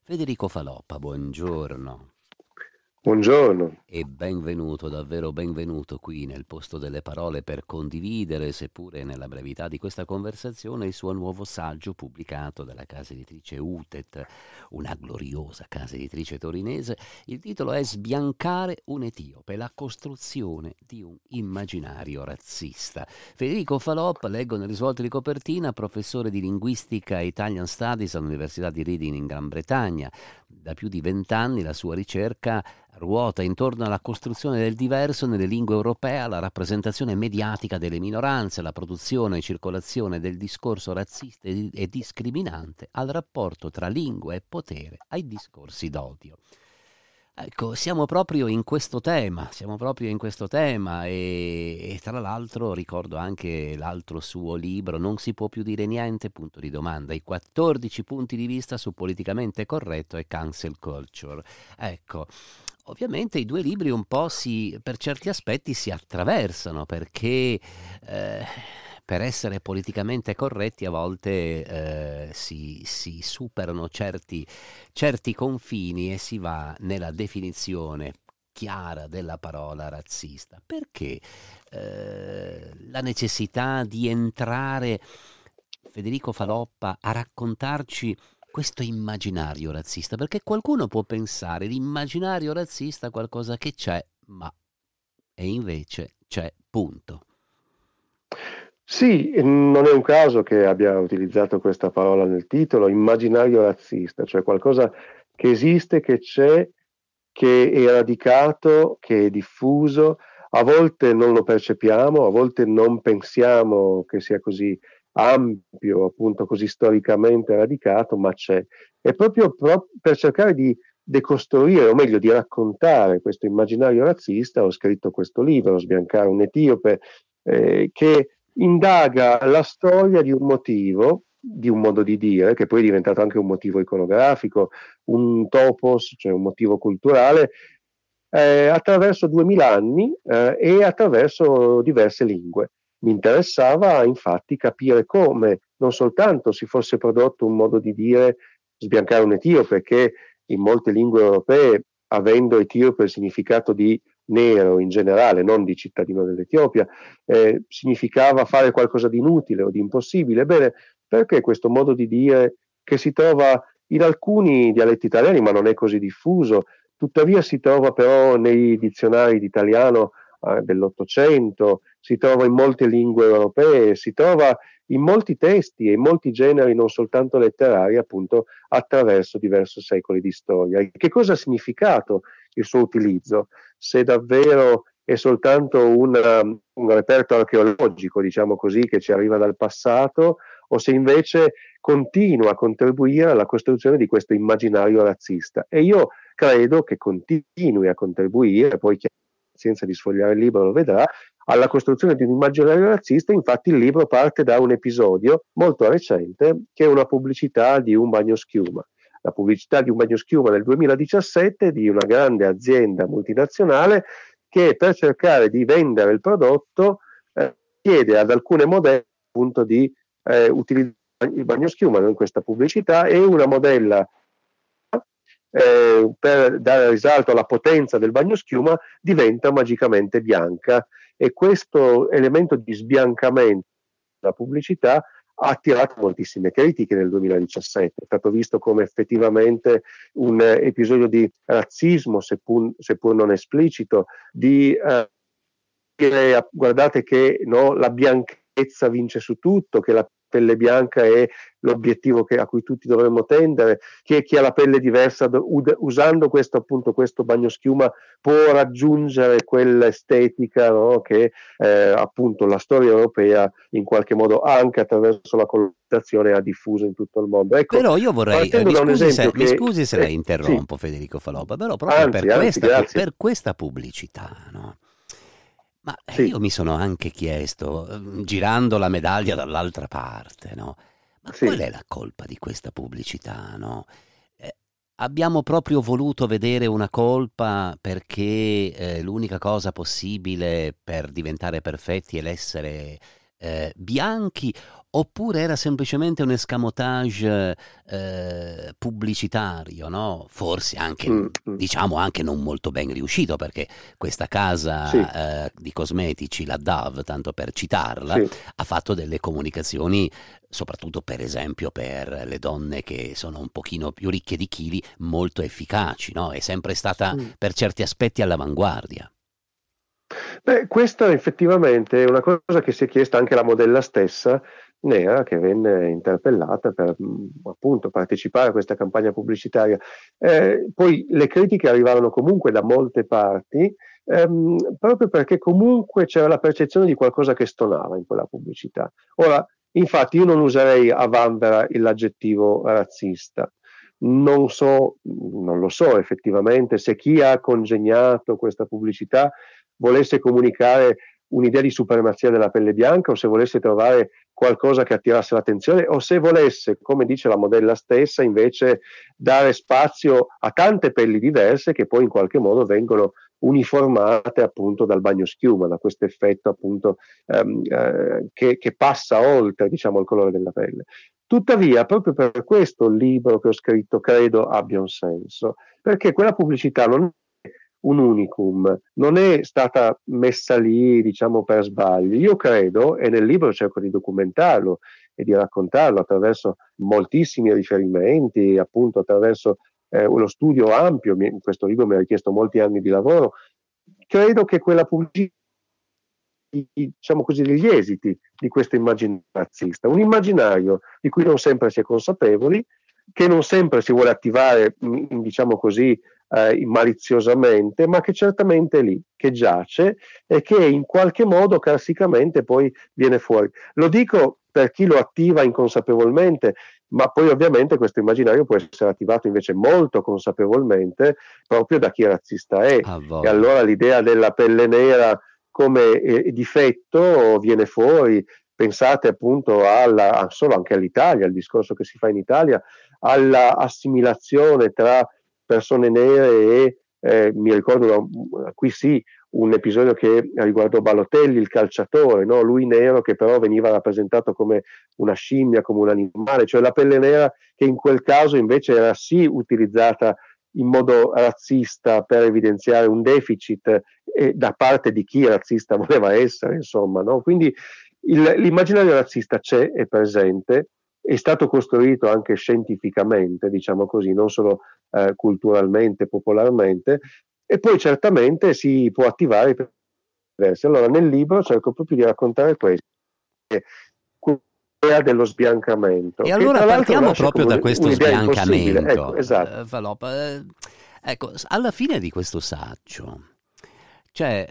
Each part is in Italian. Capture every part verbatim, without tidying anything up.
Federico Faloppa, buongiorno Buongiorno. e benvenuto, davvero benvenuto qui nel posto delle parole per condividere, seppure nella brevità di questa conversazione, il suo nuovo saggio pubblicato dalla casa editrice Utet, una gloriosa casa editrice torinese. Il titolo è Sbiancare un etiope, la costruzione di un immaginario razzista. Federico Faloppa, leggo nel risvolto di copertina, professore di linguistica e Italian Studies all'Università di Reading in Gran Bretagna. Da più di vent'anni la sua ricerca ruota intorno alla costruzione del diverso nelle lingue europee, alla rappresentazione mediatica delle minoranze, alla produzione e circolazione del discorso razzista e discriminante, al rapporto tra lingua e potere, ai discorsi d'odio. Ecco, siamo proprio in questo tema, siamo proprio in questo tema e, e tra l'altro ricordo anche l'altro suo libro, Non si può più dire niente, punto di domanda, i quattordici punti di vista su politicamente corretto e cancel culture. Ecco, ovviamente i due libri un po' si, per certi aspetti si attraversano perché eh, per essere politicamente corretti a volte eh, si, si superano certi, certi confini e si va nella definizione chiara della parola razzista. Perché eh, la necessità di entrare, Federico Faloppa, a raccontarci questo immaginario razzista? Perché qualcuno può pensare l'immaginario razzista qualcosa che c'è, ma e invece c'è, punto. Sì, non è un caso che abbia utilizzato questa parola nel titolo, immaginario razzista, cioè qualcosa che esiste, che c'è, che è radicato, che è diffuso. A volte non lo percepiamo, a volte non pensiamo che sia così ampio, appunto così storicamente radicato, ma c'è. E proprio pro- per cercare di decostruire, o meglio di raccontare questo immaginario razzista, ho scritto questo libro, Sbiancare un etiope, eh, che indaga la storia di un motivo, di un modo di dire, che poi è diventato anche un motivo iconografico, un topos, cioè un motivo culturale, eh, attraverso duemila anni eh, e attraverso diverse lingue. Mi interessava infatti capire come non soltanto si fosse prodotto un modo di dire sbiancare un etiope, che in molte lingue europee, avendo etiope il significato di nero in generale, non di cittadino dell'Etiopia, eh, significava fare qualcosa di inutile o di impossibile. Bene, perché questo modo di dire che si trova in alcuni dialetti italiani, ma non è così diffuso, tuttavia si trova però nei dizionari di italiano eh, dell'Ottocento, si trova in molte lingue europee, si trova in molti testi e in molti generi, non soltanto letterari, appunto attraverso diversi secoli di storia. Che cosa ha significato il suo utilizzo? Se davvero è soltanto un, um, un reperto archeologico, diciamo così, che ci arriva dal passato, o se invece continua a contribuire alla costruzione di questo immaginario razzista. E io credo che continui a contribuire, poi chi ha pazienza di sfogliare il libro lo vedrà, alla costruzione di un immaginario razzista. Infatti il libro parte da un episodio molto recente, che è una pubblicità di un bagnoschiuma. La pubblicità di un bagnoschiuma del duemiladiciassette di una grande azienda multinazionale che per cercare di vendere il prodotto eh, chiede ad alcune modelle appunto di eh, utilizzare il bagnoschiuma in questa pubblicità, e una modella eh, per dare risalto alla potenza del bagnoschiuma diventa magicamente bianca, e questo elemento di sbiancamento della pubblicità ha attirato moltissime critiche nel duemiladiciassette, è stato visto come effettivamente un eh, episodio di razzismo, seppur, seppur non esplicito, di eh, dire guardate che no, la bianchezza vince su tutto, che la pelle bianca è l'obiettivo che, a cui tutti dovremmo tendere, che chi ha la pelle diversa usando questo appunto questo bagnoschiuma può raggiungere quell'estetica, no, che eh, appunto la storia europea in qualche modo anche attraverso la colonizzazione ha diffuso in tutto il mondo. Ecco, Però io vorrei, eh, partendo mi da un scusi esempio se, mi che scusi se la eh, sì, interrompo, Federico Faloppa, però proprio per anzi, anzi, questa, pu- grazie, per questa pubblicità, no? Ma eh, sì, io mi sono anche chiesto, ehm, girando la medaglia dall'altra parte, no? Ma qual sì. è la colpa di questa pubblicità, no? Eh, abbiamo proprio voluto vedere una colpa perché eh, l'unica cosa possibile per diventare perfetti è l'essere eh, bianchi, oppure era semplicemente un escamotage eh, pubblicitario, no? Forse anche, Mm, mm. diciamo, anche non molto ben riuscito, perché questa Sì, casa eh, di cosmetici, la Dove, tanto per citarla, sì. ha fatto delle comunicazioni, soprattutto per esempio per le donne che sono un pochino più ricche di chili, molto efficaci, no? È sempre stata Mm. per certi aspetti all'avanguardia. Beh, questa effettivamente è una cosa che si è chiesta anche la modella stessa, Nera, che venne interpellata per mh, appunto partecipare a questa campagna pubblicitaria. Eh, poi le critiche arrivarono comunque da molte parti, ehm, proprio perché comunque c'era la percezione di qualcosa che stonava in quella pubblicità. Ora, infatti, io non userei a vanvera l'aggettivo razzista. Non so, non lo so effettivamente se chi ha congegnato questa pubblicità volesse comunicare un'idea di supremazia della pelle bianca o se volesse trovare qualcosa che attirasse l'attenzione o se volesse, come dice la modella stessa, invece dare spazio a tante pelli diverse che poi in qualche modo vengono uniformate appunto dal bagnoschiuma, da questo effetto appunto ehm, eh, che, che passa oltre, diciamo, il colore della pelle. Tuttavia, proprio per questo il libro che ho scritto credo abbia un senso, perché quella pubblicità non è un unicum, non è stata messa lì, diciamo, per sbaglio. Io credo, e nel libro cerco di documentarlo e di raccontarlo attraverso moltissimi riferimenti, appunto attraverso eh, uno studio ampio, mi, questo libro mi ha richiesto molti anni di lavoro, credo che quella pubblicità, diciamo così, degli esiti di questo immaginario razzista, un immaginario di cui non sempre si è consapevoli, che non sempre si vuole attivare, diciamo così, eh, maliziosamente, ma che certamente è lì, che giace e che in qualche modo classicamente poi viene fuori. Lo dico per chi lo attiva inconsapevolmente, ma poi ovviamente questo immaginario può essere attivato invece molto consapevolmente proprio da chi razzista è. Ha E voglia. allora l'idea della pelle nera come eh, difetto viene fuori. Pensate appunto alla, solo anche all'Italia, al discorso che si fa in Italia, alla assimilazione tra persone nere e eh, mi ricordo qui sì un episodio che riguardò Balotelli, il calciatore, no? Lui nero che però veniva rappresentato come una scimmia, come un animale, cioè la pelle nera che in quel caso invece era sì utilizzata in modo razzista per evidenziare un deficit eh, da parte di chi razzista voleva essere, insomma, no? Quindi il, l'immaginario razzista c'è, è presente, è stato costruito anche scientificamente, diciamo così, non solo eh, culturalmente, popolarmente, e poi certamente si può attivare per diversi. Allora nel libro cerco proprio di raccontare questo, l'idea dello sbiancamento, E che allora tra l'altro partiamo nasce proprio come da questo un'idea impossibile. Ecco, sbiancamento, esatto. eh, Falò. Eh, ecco, alla fine di questo saggio c'è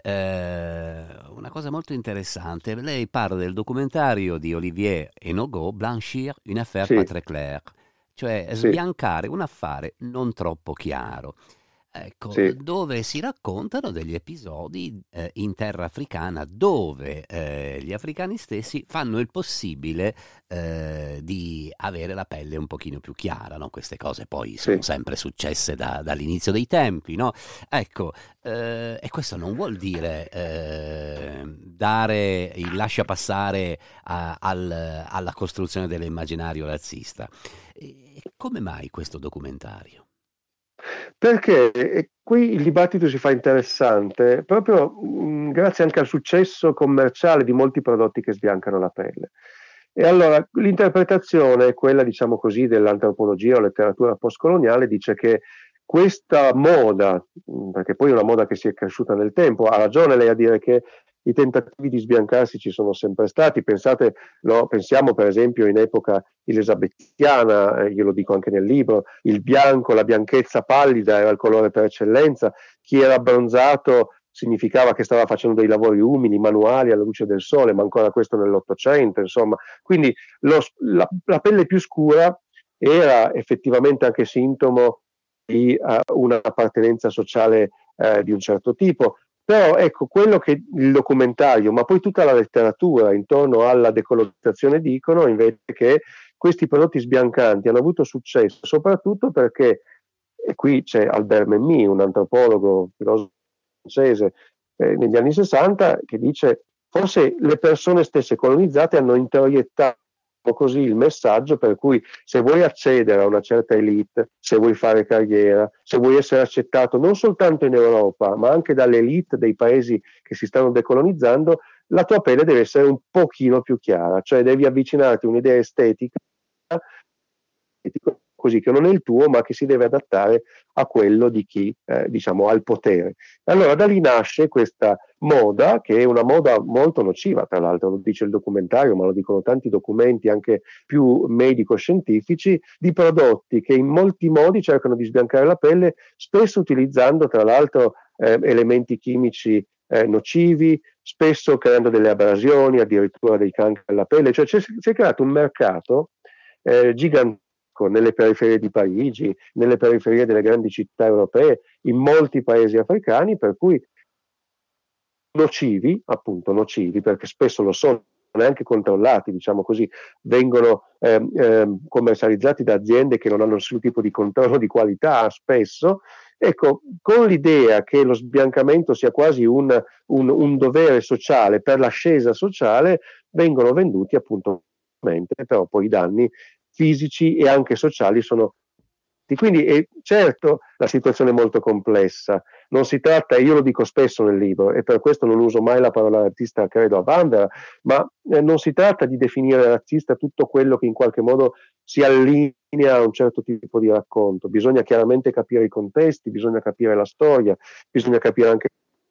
eh, una cosa molto interessante. Lei parla del documentario di Olivier Enogot, Blanchir, une affaire pas Sì, très claire, cioè sì, sbiancare un affare non troppo chiaro. Ecco, sì, dove si raccontano degli episodi eh, in terra africana dove eh, gli africani stessi fanno il possibile eh, di avere la pelle un pochino più chiara, no? Queste cose poi sono sì. sempre successe da- dall'inizio dei tempi, no? Ecco, eh, e questo non vuol dire eh, dare il lascia passare a- al- alla costruzione dell'immaginario razzista. E come mai questo documentario? Perché eh, qui il dibattito si fa interessante proprio mh, grazie anche al successo commerciale di molti prodotti che sbiancano la pelle. E allora l'interpretazione, quella diciamo così dell'antropologia o letteratura postcoloniale, dice che questa moda, mh, perché poi è una moda che si è cresciuta nel tempo, ha ragione lei a dire che i tentativi di sbiancarsi ci sono sempre stati, pensate, no, pensiamo per esempio in epoca elisabettiana, eh, io lo dico anche nel libro, il bianco, la bianchezza pallida era il colore per eccellenza, chi era abbronzato significava che stava facendo dei lavori umili, manuali alla luce del sole, ma ancora questo nell'Ottocento, insomma. Quindi lo, la, la pelle più scura era effettivamente anche sintomo di uh, un'appartenenza sociale uh, di un certo tipo. Però ecco, quello che il documentario, ma poi tutta la letteratura intorno alla decolonizzazione dicono invece che questi prodotti sbiancanti hanno avuto successo soprattutto perché, e qui c'è Albert Memmi, un antropologo, filosofo francese, eh, negli anni sessanta, che dice forse le persone stesse colonizzate hanno introiettato così il messaggio per cui se vuoi accedere a una certa elite, se vuoi fare carriera, se vuoi essere accettato non soltanto in Europa, ma anche dalle elite dei paesi che si stanno decolonizzando, la tua pelle deve essere un pochino più chiara, cioè devi avvicinarti a un'idea estetica così che non è il tuo, ma che si deve adattare a quello di chi eh, diciamo ha il potere. Allora da lì nasce questa moda, che è una moda molto nociva, tra l'altro lo dice il documentario, ma lo dicono tanti documenti anche più medico-scientifici, di prodotti che in molti modi cercano di sbiancare la pelle, spesso utilizzando tra l'altro eh, elementi chimici eh, nocivi, spesso creando delle abrasioni, addirittura dei cancri alla pelle, cioè c'è, si è creato un mercato eh, gigantesco nelle periferie di Parigi, nelle periferie delle grandi città europee, in molti paesi africani, per cui nocivi, appunto nocivi, perché spesso lo sono, neanche controllati, diciamo così, vengono eh, eh, commercializzati da aziende che non hanno nessun tipo di controllo di qualità, spesso. Ecco, con l'idea che lo sbiancamento sia quasi un, un, un dovere sociale per l'ascesa sociale, vengono venduti appunto, però poi i danni fisici e anche sociali sono. Quindi è, certo la situazione è molto complessa, non si tratta, io lo dico spesso nel libro e per questo non uso mai la parola razzista, credo a vanvera, ma eh, non si tratta di definire razzista tutto quello che in qualche modo si allinea a un certo tipo di racconto, bisogna chiaramente capire i contesti, bisogna capire la storia, bisogna capire anche.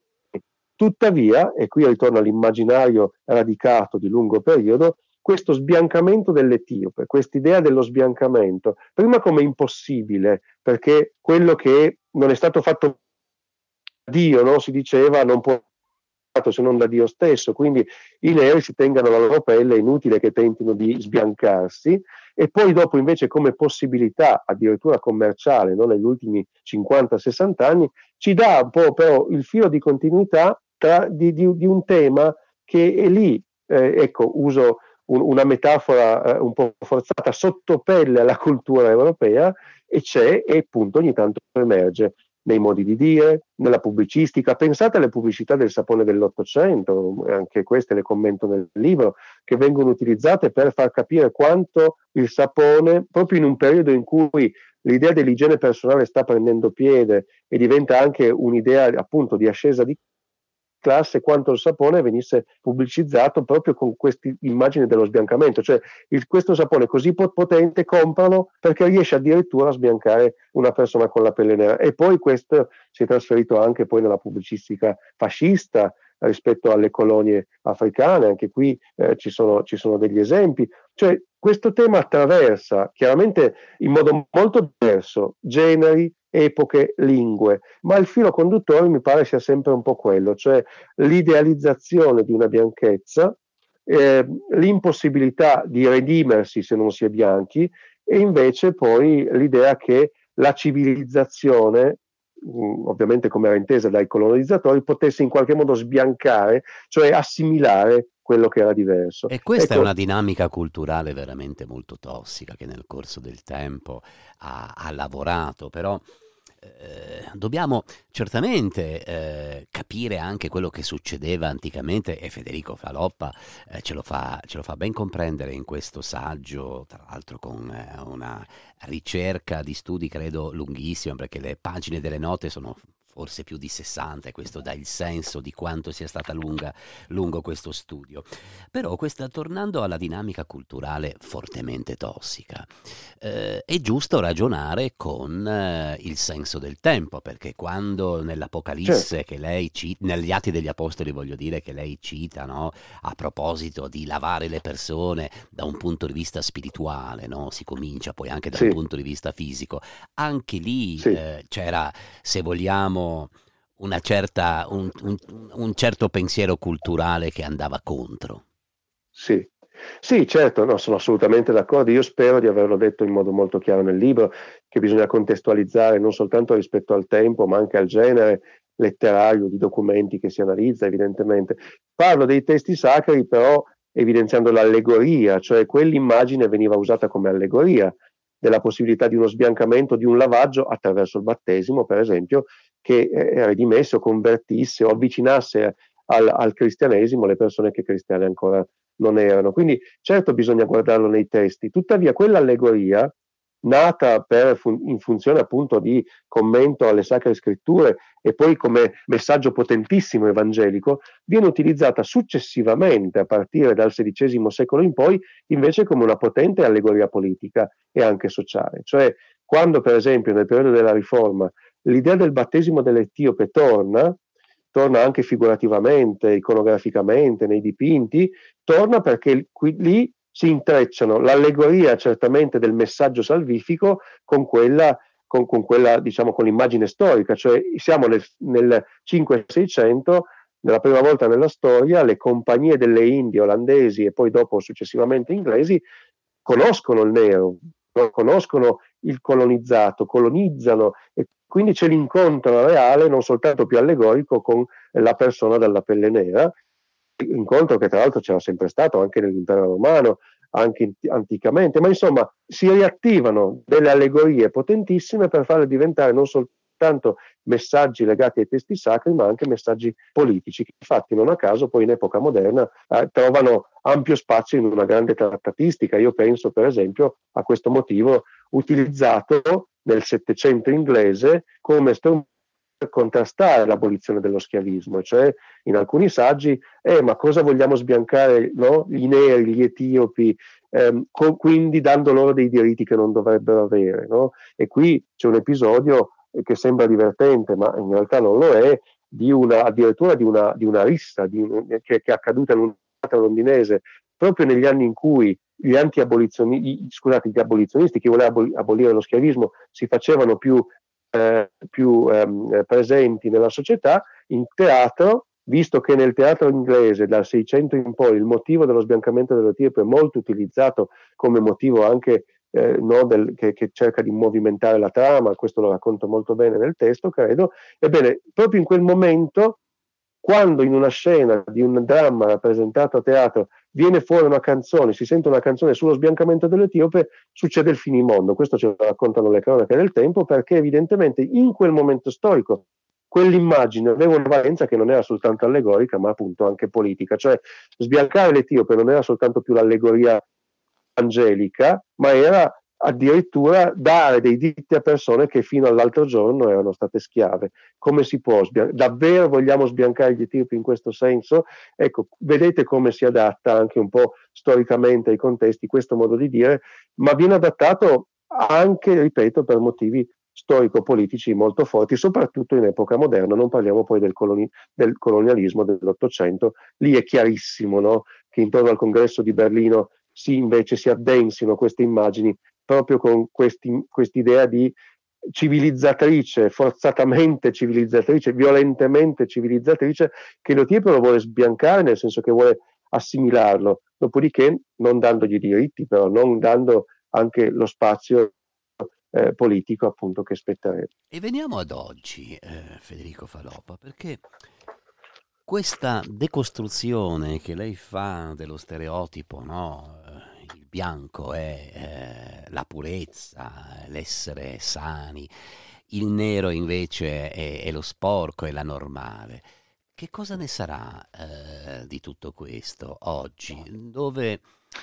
Tuttavia, e qui ritorno all'immaginario radicato di lungo periodo, questo sbiancamento dell'etiope, quest'idea dello sbiancamento, prima come impossibile, perché quello che non è stato fatto da Dio, no? Si diceva, non può essere fatto se non da Dio stesso, quindi i neri si tengano la loro pelle, è inutile che tentino di sbiancarsi, e poi dopo invece come possibilità addirittura commerciale, no? Negli ultimi cinquanta sessanta anni, ci dà un po' però il filo di continuità tra, di, di, di un tema che è lì, eh, ecco, uso una metafora eh, un po' forzata, sottopelle alla cultura europea, e c'è e appunto ogni tanto emerge nei modi di dire, nella pubblicistica. Pensate alle pubblicità del sapone dell'Ottocento, anche queste le commento nel libro, che vengono utilizzate per far capire quanto il sapone, proprio in un periodo in cui l'idea dell'igiene personale sta prendendo piede e diventa anche un'idea appunto di ascesa di classe, quanto il sapone venisse pubblicizzato proprio con queste immagini dello sbiancamento, cioè il, questo sapone così potente comprano perché riesce addirittura a sbiancare una persona con la pelle nera. E poi questo si è trasferito anche poi nella pubblicistica fascista rispetto alle colonie africane, anche qui eh, ci sono, ci sono degli esempi, cioè questo tema attraversa chiaramente in modo molto diverso generi, epoche, lingue, ma il filo conduttore mi pare sia sempre un po' quello, cioè l'idealizzazione di una bianchezza, eh, l'impossibilità di redimersi se non si è bianchi, e invece poi l'idea che la civilizzazione, mh, ovviamente come era intesa dai colonizzatori, potesse in qualche modo sbiancare, cioè assimilare quello che era diverso. E questa ecco, è una dinamica culturale veramente molto tossica che nel corso del tempo ha, ha lavorato, però eh, dobbiamo certamente eh, capire anche quello che succedeva anticamente, e Federico Faloppa eh, ce lo fa, ce lo fa ben comprendere in questo saggio, tra l'altro con eh, una ricerca di studi credo lunghissima, perché le pagine delle note sono forse più di sessanta, e questo dà il senso di quanto sia stata lunga, lungo questo studio. Però questa, tornando alla dinamica culturale fortemente tossica, eh, è giusto ragionare con eh, il senso del tempo, perché quando nell'Apocalisse, certo. che lei cita, negli Atti degli Apostoli voglio dire, che lei cita, no, a proposito di lavare le persone da un punto di vista spirituale, no, si comincia poi anche da un Sì, punto di vista fisico, anche lì sì. eh, c'era, se vogliamo, una certa, un, un, un certo pensiero culturale che andava contro. Sì, sì, certo, no, sono assolutamente d'accordo. Io spero di averlo detto in modo molto chiaro nel libro, che bisogna contestualizzare non soltanto rispetto al tempo, ma anche al genere letterario di documenti che si analizza, evidentemente. Parlo dei testi sacri, però evidenziando l'allegoria, cioè quell'immagine veniva usata come allegoria della possibilità di uno sbiancamento, di un lavaggio attraverso il battesimo, per esempio, che eh, redimesse o convertisse o avvicinasse al, al cristianesimo le persone che cristiane ancora non erano. Quindi certo bisogna guardarlo nei testi, tuttavia quell'allegoria, nata per, in funzione appunto di commento alle Sacre Scritture e poi come messaggio potentissimo evangelico, viene utilizzata successivamente a partire dal sedicesimo secolo in poi invece come una potente allegoria politica e anche sociale. Cioè quando per esempio nel periodo della Riforma l'idea del battesimo dell'Etiope torna, torna anche figurativamente, iconograficamente, nei dipinti, torna perché qui, lì si intrecciano l'allegoria certamente del messaggio salvifico con quella, con, con quella diciamo, con l'immagine storica, cioè siamo nel, nel cinquecento seicento, nella prima volta nella storia, le compagnie delle Indie olandesi e poi dopo successivamente inglesi conoscono il nero, conoscono il colonizzato, colonizzano e quindi c'è l'incontro reale, non soltanto più allegorico, con la persona dalla pelle nera, incontro che tra l'altro c'era sempre stato anche nell'impero romano, anche anticamente, ma insomma si riattivano delle allegorie potentissime per farle diventare non soltanto messaggi legati ai testi sacri, ma anche messaggi politici, che infatti non a caso poi in epoca moderna eh, trovano ampio spazio in una grande trattatistica. Io penso per esempio a questo motivo utilizzato nel Settecento inglese come strumento per contrastare l'abolizione dello schiavismo, cioè in alcuni saggi, eh, ma cosa vogliamo sbiancare, no? I neri, gli etiopi, ehm, co- quindi dando loro dei diritti che non dovrebbero avere, no? E qui c'è un episodio che sembra divertente, ma in realtà non lo è, di una, addirittura di una, di una rissa di un, che, che è accaduta in un teatro londinese proprio negli anni in cui gli anti-abolizionisti, scusate, gli abolizionisti, chi voleva abolire lo schiavismo, si facevano più Eh, più ehm, presenti nella società. In teatro, visto che nel teatro inglese dal Seicento in poi il motivo dello sbiancamento dell'Etiope è molto utilizzato come motivo anche eh, no, del, che, che cerca di movimentare la trama, questo lo racconto molto bene nel testo, credo, ebbene proprio in quel momento, quando in una scena di un dramma rappresentato a teatro viene fuori una canzone, si sente una canzone sullo sbiancamento dell'Etiope, succede il finimondo. Questo ce lo raccontano le cronache del tempo, perché evidentemente in quel momento storico quell'immagine aveva una valenza che non era soltanto allegorica, ma appunto anche politica. Cioè sbiancare l'Etiope non era soltanto più l'allegoria angelica, ma era addirittura dare dei diritti a persone che fino all'altro giorno erano state schiave. Come si può sbiancare? Davvero vogliamo sbiancare gli etiopi in questo senso? Ecco, vedete come si adatta anche un po' storicamente ai contesti questo modo di dire, ma viene adattato anche, ripeto, per motivi storico-politici molto forti, soprattutto in epoca moderna. Non parliamo poi del, coloni- del colonialismo dell'Ottocento, lì è chiarissimo, no? Che intorno al congresso di Berlino si invece si addensino queste immagini proprio con questi, quest'idea di civilizzatrice, forzatamente civilizzatrice, violentemente civilizzatrice, che l'Etiope lo vuole sbiancare, nel senso che vuole assimilarlo, dopodiché non dandogli diritti, però non dando anche lo spazio eh, politico appunto che spetterebbe. E veniamo ad oggi, eh, Federico Falopa, perché questa decostruzione che lei fa dello stereotipo, no? Il bianco è eh, la purezza, l'essere sani, il nero invece è, è lo sporco, è la normale. Che cosa ne sarà eh, di tutto questo oggi, dove...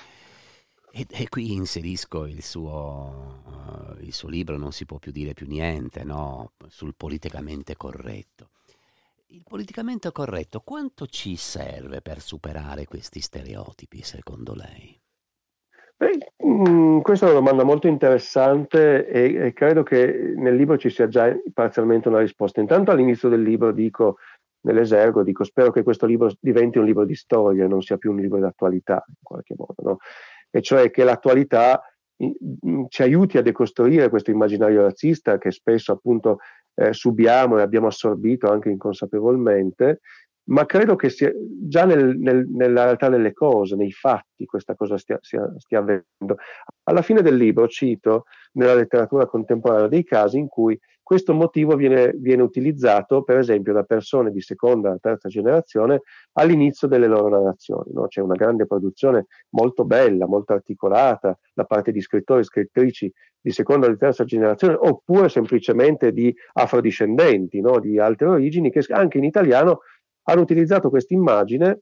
E, e qui inserisco il suo, uh, il suo libro Non si può più dire più niente, no? Sul politicamente corretto. Il politicamente corretto quanto ci serve per superare questi stereotipi, secondo lei? Beh, mh, questa è una domanda molto interessante e, e credo che nel libro ci sia già parzialmente una risposta. Intanto all'inizio del libro dico, nell'esergo, dico spero che questo libro diventi un libro di storia e non sia più un libro di attualità, in qualche modo, no? E cioè che l'attualità mh, ci aiuti a decostruire questo immaginario razzista che spesso appunto eh, subiamo e abbiamo assorbito anche inconsapevolmente, ma credo che sia già nel, nel, nella realtà delle cose, nei fatti, questa cosa stia, stia, stia avvenendo. Alla fine del libro cito nella letteratura contemporanea dei casi in cui questo motivo viene, viene utilizzato, per esempio, da persone di seconda o terza generazione all'inizio delle loro narrazioni, no? C'è una grande produzione molto bella, molto articolata da parte di scrittori e scrittrici di seconda o terza generazione, oppure semplicemente di afrodiscendenti, no? Di altre origini, che anche in italiano hanno utilizzato questa immagine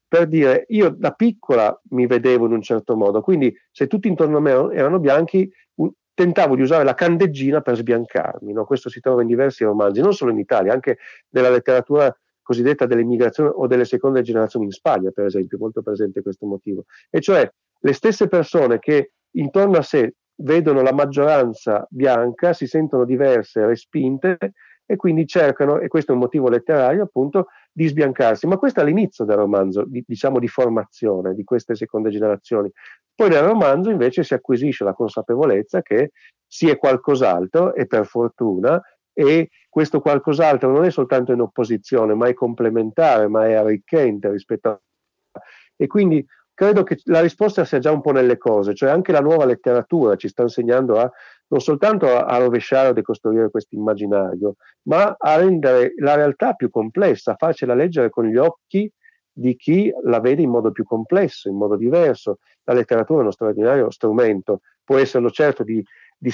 per dire, io da piccola mi vedevo in un certo modo, quindi se tutti intorno a me erano bianchi, un, tentavo di usare la candeggina per sbiancarmi, no? Questo si trova in diversi romanzi, non solo in Italia, anche nella letteratura cosiddetta dell'immigrazione o delle seconde generazioni in Spagna, per esempio, molto presente questo motivo. E cioè le stesse persone che intorno a sé vedono la maggioranza bianca, si sentono diverse, respinte, e quindi cercano, e questo è un motivo letterario appunto, di sbiancarsi. Ma questo è l'inizio del romanzo, di, diciamo di formazione di queste seconde generazioni. Poi nel romanzo invece si acquisisce la consapevolezza che si è qualcos'altro, e per fortuna, e questo qualcos'altro non è soltanto in opposizione, ma è complementare, ma è arricchente rispetto a... E quindi credo che la risposta sia già un po' nelle cose, cioè anche la nuova letteratura ci sta insegnando a non soltanto a, a rovesciare o decostruire questo immaginario, ma a rendere la realtà più complessa, a farcela leggere con gli occhi di chi la vede in modo più complesso, in modo diverso. La letteratura è uno straordinario strumento, può esserlo certo di, di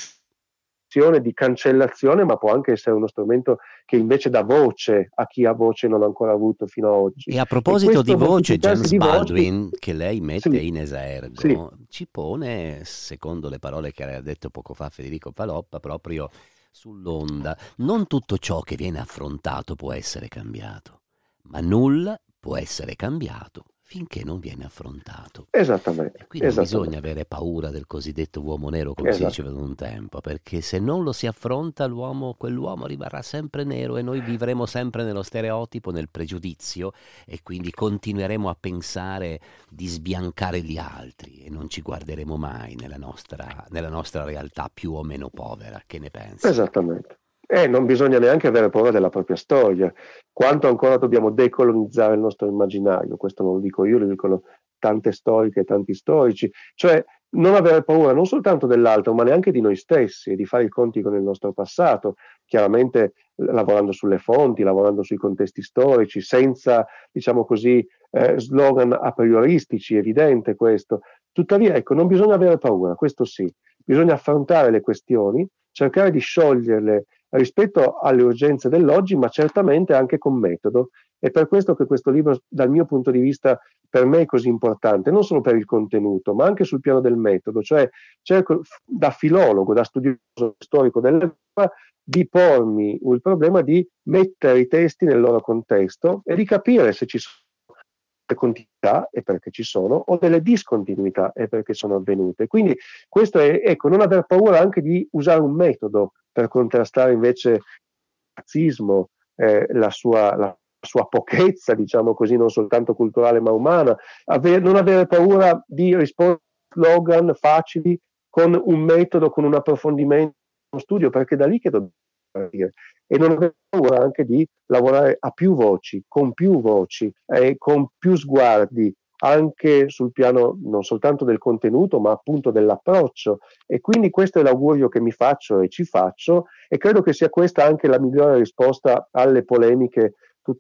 di cancellazione, ma può anche essere uno strumento che invece dà voce a chi ha voce non ancora avuto fino ad oggi. E a proposito di voce, James di Baldwin, voci, che lei mette sì, in esergo, sì. ci pone, secondo le parole che aveva detto poco fa Federico Paloppa, proprio sull'onda. Non tutto ciò che viene affrontato può essere cambiato, ma nulla può essere cambiato finché non viene affrontato. Esattamente. E qui non esattamente. bisogna avere paura del cosiddetto uomo nero, come si Esatto. diceva da un tempo, perché se non lo si affronta, l'uomo, quell'uomo rimarrà sempre nero e noi vivremo sempre nello stereotipo, nel pregiudizio, e quindi continueremo a pensare di sbiancare gli altri e non ci guarderemo mai nella nostra, nella nostra realtà più o meno povera. Che ne pensi? Esattamente. E non bisogna neanche avere paura della propria storia. Quanto ancora dobbiamo decolonizzare il nostro immaginario? Questo non lo dico io, lo dicono tante storiche e tanti storici. Cioè non avere paura non soltanto dell'altro, ma neanche di noi stessi, e di fare i conti con il nostro passato, chiaramente lavorando sulle fonti, lavorando sui contesti storici, senza, diciamo così, eh, slogan a prioristici, evidente questo. Tuttavia, ecco, non bisogna avere paura, questo sì. Bisogna affrontare le questioni, cercare di scioglierle rispetto alle urgenze dell'oggi, ma certamente anche con metodo. È per questo che questo libro, dal mio punto di vista, per me è così importante, non solo per il contenuto, ma anche sul piano del metodo. Cioè cerco da filologo, da studioso storico dell'epoca, di pormi il problema di mettere i testi nel loro contesto e di capire se ci sono delle continuità e perché ci sono, o delle discontinuità e perché sono avvenute. Quindi questo è, ecco, non aver paura anche di usare un metodo per contrastare invece il razzismo, eh, la sua, la sua pochezza, diciamo così, non soltanto culturale ma umana, Ave- non avere paura di rispondere a slogan facili con un metodo, con un approfondimento, uno studio, perché è da lì che dobbiamo partire. E non avere paura anche di lavorare a più voci, con più voci, e con più sguardi, anche sul piano non soltanto del contenuto, ma appunto dell'approccio. E quindi questo è l'augurio che mi faccio e ci faccio, e credo che sia questa anche la migliore risposta alle polemiche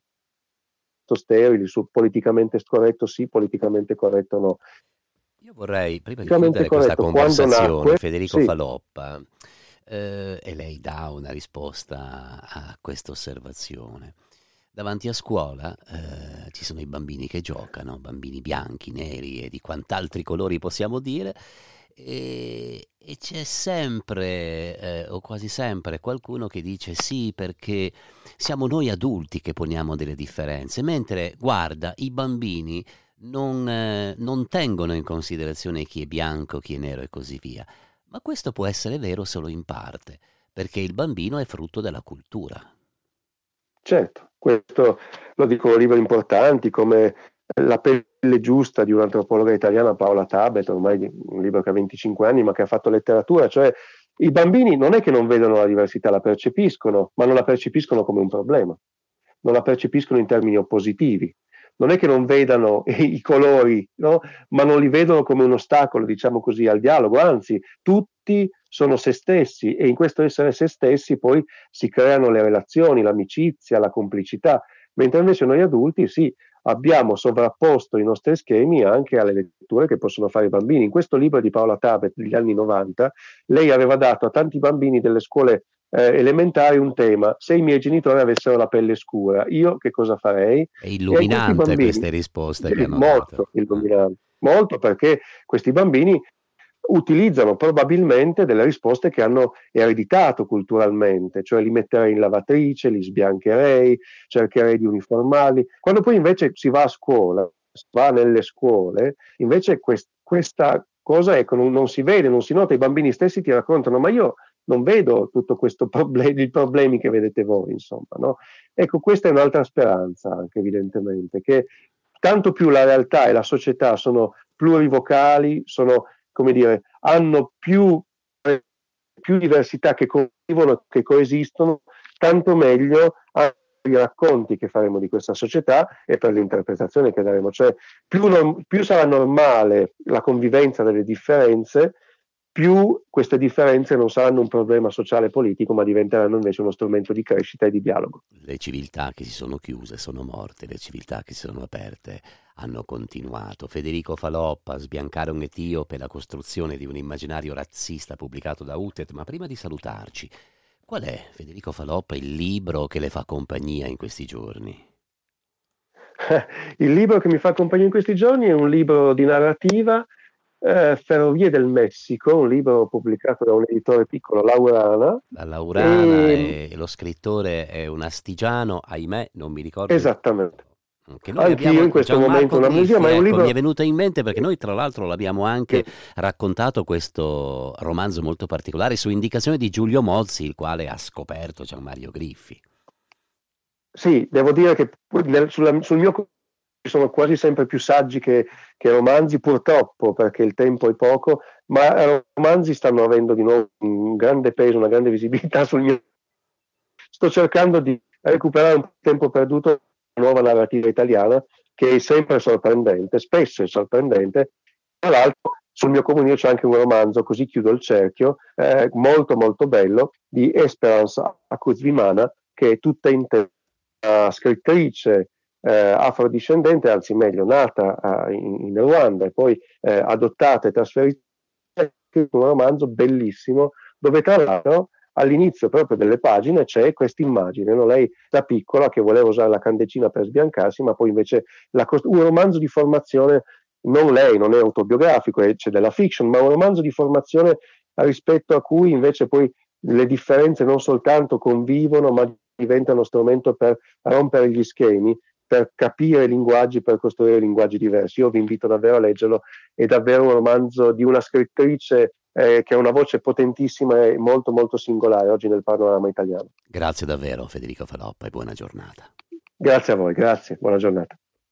tutto sterili su politicamente scorretto sì, politicamente corretto no. Io vorrei, prima di Politicamente chiudere questa corretto quando conversazione, nacque, Federico sì, Faloppa, eh, e lei dà una risposta a questa osservazione. Davanti a scuola eh, ci sono i bambini che giocano, bambini bianchi, neri e di quant'altri colori possiamo dire, e, e c'è sempre, eh, o quasi sempre, qualcuno che dice sì perché siamo noi adulti che poniamo delle differenze, mentre guarda, i bambini non, eh, non tengono in considerazione chi è bianco, chi è nero e così via. Ma questo può essere vero solo in parte, perché il bambino è frutto della cultura. certo, questo lo dicono libri importanti come La pelle giusta di un'antropologa italiana, Paola Tabet, ormai un libro che ha venticinque anni ma che ha fatto letteratura, cioè i bambini non è che non vedono la diversità, la percepiscono, ma non la percepiscono come un problema, non la percepiscono in termini oppositivi. Non è che non vedano i colori, no? Ma non li vedono come un ostacolo, diciamo così, al dialogo, anzi, tutti sono se stessi, e in questo essere se stessi poi si creano le relazioni, l'amicizia, la complicità, mentre invece noi adulti sì, abbiamo sovrapposto i nostri schemi anche alle letture che possono fare i bambini. In questo libro di Paola Tabet degli anni novanta, lei aveva dato a tanti bambini delle scuole eh, elementari un tema: se i miei genitori avessero la pelle scura, io che cosa farei? È E a questi illuminante bambini, queste risposte che sì, hanno dato. molto illuminante, molto, perché questi bambini utilizzano probabilmente delle risposte che hanno ereditato culturalmente, cioè li metterei in lavatrice, li sbiancherei, cercherei di uniformarli. Quando poi invece si va a scuola, si va nelle scuole, invece quest- questa cosa, ecco, non, non si vede, non si nota, i bambini stessi ti raccontano: ma io non vedo tutto questo problemi, i problemi che vedete voi, insomma, no? Ecco, questa è un'altra speranza, anche evidentemente, che tanto più la realtà e la società sono plurivocali, sono, come dire, hanno più, più diversità che convivono, che coesistono, tanto meglio anche per i racconti che faremo di questa società e per l'interpretazione che daremo. Cioè, più, non, più sarà normale la convivenza delle differenze, più queste differenze non saranno un problema sociale e politico, ma diventeranno invece uno strumento di crescita e di dialogo. Le civiltà che si sono chiuse sono morte, le civiltà che si sono aperte hanno continuato. Federico Faloppa, Sbiancare un etiope, la costruzione di un immaginario razzista, pubblicato da U T E T. Ma prima di salutarci, qual è, Federico Faloppa, il libro che le fa compagnia in questi giorni? Il libro che mi fa compagnia in questi giorni è un libro di narrativa, eh, Ferrovie del Messico, un libro pubblicato da un editore piccolo, Laurana. La Laurana, E, e lo scrittore è un astigiano, ahimè, non mi ricordo il esattamente. titolo, che noi Anch'io abbiamo, in questo momento Gianmarco ho un'amnesia, Griffi, ma è un ecco, mi è libro venuto in mente perché noi tra l'altro l'abbiamo anche che, raccontato questo romanzo molto particolare su indicazione di Giulio Mozzi, il quale ha scoperto Gianmario Griffi. sì, devo dire che nel- sulla- sul mio conto ci sono quasi sempre più saggi che, che romanzi, purtroppo, perché il tempo è poco, ma i romanzi stanno avendo di nuovo un grande peso, una grande visibilità sul mio. Sto cercando di recuperare un tempo perduto, una nuova narrativa italiana che è sempre sorprendente, spesso è sorprendente. Tra l'altro sul mio comunio c'è anche un romanzo, così chiudo il cerchio, eh, molto molto bello, di Esperance Akuzvimana, che è tutta intera scrittrice eh, afrodiscendente, anzi meglio, nata eh, in, in Ruanda e poi eh, adottata e trasferita, un romanzo bellissimo, dove tra l'altro all'inizio proprio delle pagine c'è questa immagine, no? Lei da piccola che voleva usare la candeggina per sbiancarsi, ma poi invece la cost- un romanzo di formazione, non lei, non è autobiografico, c'è della fiction, ma un romanzo di formazione rispetto a cui invece poi le differenze non soltanto convivono, ma diventano strumento per rompere gli schemi, per capire i linguaggi, per costruire linguaggi diversi. Io vi invito davvero a leggerlo, è davvero un romanzo di una scrittrice eh, che ha una voce potentissima e molto molto singolare oggi nel panorama italiano. Grazie davvero Federico Faloppa e buona giornata. Grazie a voi, grazie, buona giornata.